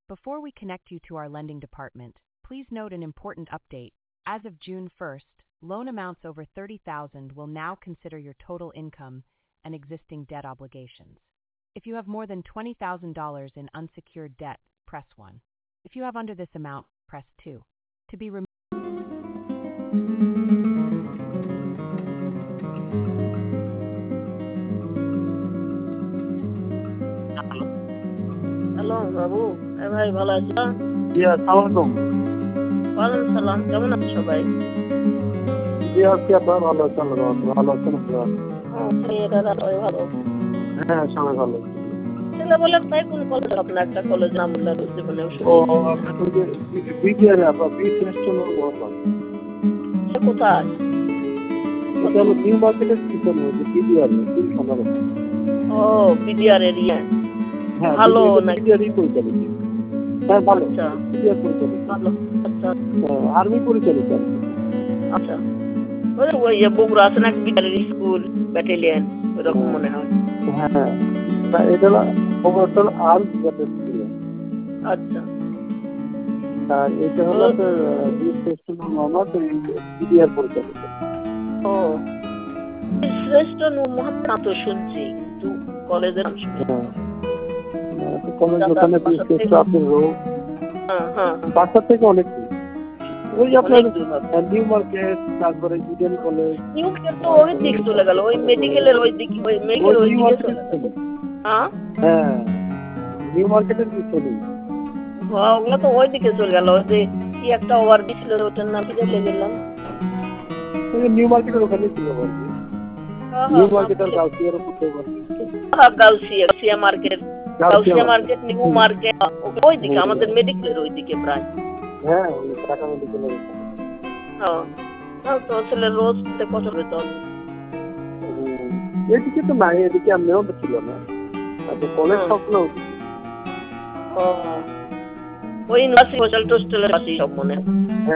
Before we connect you to our lending department, please note an important update. As of June 1st, loan amounts over $30,000 will now consider your total income and existing debt obligations. If you have more than $20,000 in unsecured debt, press 1. If you have under this amount, press 2. To be removed. Hello বাবু, ভাই ভালো আছো? জি আসসালামু ওয়ালাইকুম সালাম। কেমন আছো সবাই? জি আছি আপনার ভালো আছেন? ভালো আছেন আপনারা? ছেলেরা সবাই ভালো। হ্যাঁ সবাই ভালো। ছেলে বলে তাই কোন কলেজ? আপনার একটা কলেজ নাম বললেন জীবনে ও আপনার যে বিডিআর আপনার বিশেষণ সে কোথায়? এটা হলো নিউ মার্কেটের পিছনে বিডিআর বিলখানা। ও বিডিআর এরিয়া। হ্যাঁ ভালো না বিডিআরই পরিচালিত। হ্যাঁ ভালো। আচ্ছা বিডিআর পরিচালিত। ভালো। আচ্ছা আর্মি পরিচালিত। আচ্ছা ওই বগুড়া আছে না বিডিআর স্কুল ব্যাটালিয়ন ওরকম মনে হয়। হ্যাঁ না এটা ওভারঅল আর্মস ব্যাটালিয়ন। আচ্ছা আর এটা হলো বিশেষণ মোহাম্মদ বিডিআর পরিচালিত। ও শ্রেষ্ঠ নূর মোহাম্মদ নাম তো শুনছি কিন্তু কলেজের নাম শুনি। কলেজ ওখানে বিশেষ আপনার বাসা থেকে অনেক ওই আপনার নিউ মার্কেট তারপরে ইডেন কলেজ নিউ মার্কেট তো ওই দিক চলে গেল ওই মেডিকেলের ওই দিক ওই মেডিকেল ওই দিকে চলে গেল। হ্যাঁ নিউ মার্কেটের পিছনে ওগুলো তো ওই দিকে চলে গেল। যে কি একটা ওভার ছিল ওটার নাম কি দেখে গেলাম। নিউ মার্কেটের ওখানে ছিল নিউ মার্কেট আর গাউসিয়ার গাউসিয়া মার্কেট নিউ মার্কেট ওই দিকে আমাদের মেডিকেলের ওই দিকে প্রায়। হ্যাঁ ওই ঢাকা মেডিকেলের তো ছেলে রোজ কত বেতন? এদিকে তো নাই, এদিকে আমিও তো ছিল না। আচ্ছা কলেজ সবগুলো ওই ইউনিভার্সিটি হোস্টেলের সব মনে